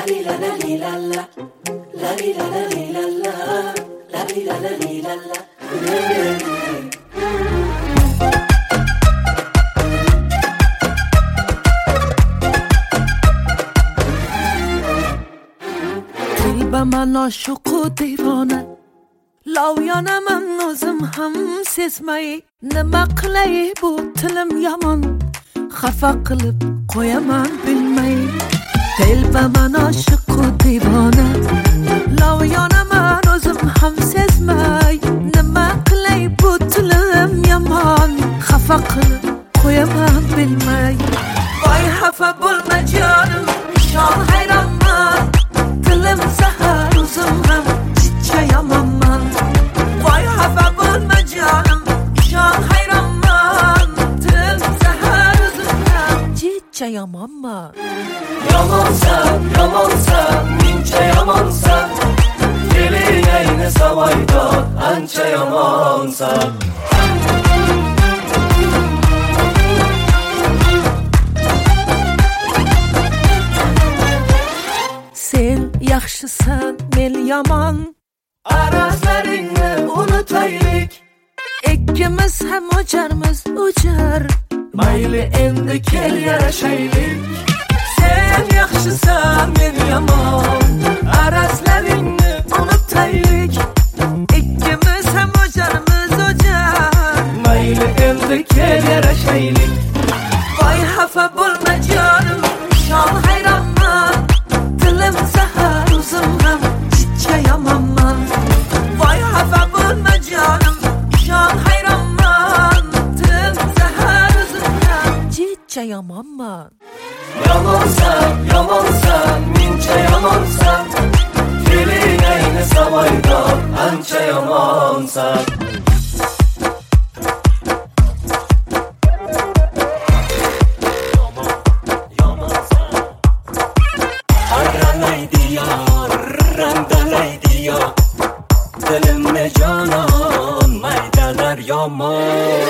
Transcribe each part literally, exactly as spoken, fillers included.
li la la li la la, la li la la li la la, la li la la li la la. دل من عاشق و دیوانه لاویانه من نازم هم sezmeyi nima qilay bu tilim yomon xafa qilib qo'yaman bilmay telbaman oshiq u divona lavyonaman o'zim ham sezmay nima qilay bu tilim yomon xafa qilib qo'yaman bilmay voy xafa bo'lma jonim shon hayronman tilim zahar o'zim ham chichayomanman voy xafa bo'lma jonim shon hayronman tilim zahar o'zim ham chichayomanman yomonsan yomonsan muncha yomonsan keling ayni savoydor ancha yomonsan sen yaxshisan men yomon arazlaringni unutaylik ikkimiz ham o'jarmiz o'jar mayli endi kel yarashaylik sen yaxshisan men yomon arazlaringni unutaylik ikkimiz ham o'jarmiz o'jar mayli endi kel yarashaylik voy xafa bo'lma jonim shon hayronman tilim zahar o'zim ham chichayomanman voy xafa bo'lma jonim shon hayronman tilim zahar o'zim ham chichayomanman yomonsan yomonsan muncha yomonsan keling ayni savoydor ancha yomonsan dilimni jonon maydalar yomon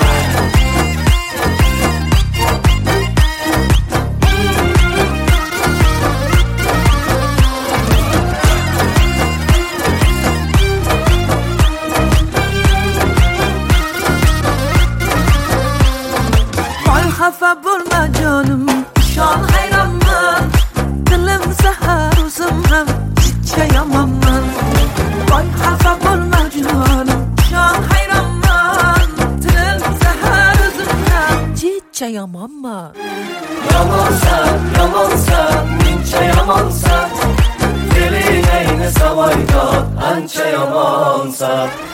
voy xafa bo'lma jonim shon hayronman tilim zahar o'zim ham chichayomanman voy xafa bo'lma jonim shon hayronman tilim zahar o'zim ham chichayomanman yomonsan yomonsan muncha yomonsan keling ayni savoydor ancha yomonsan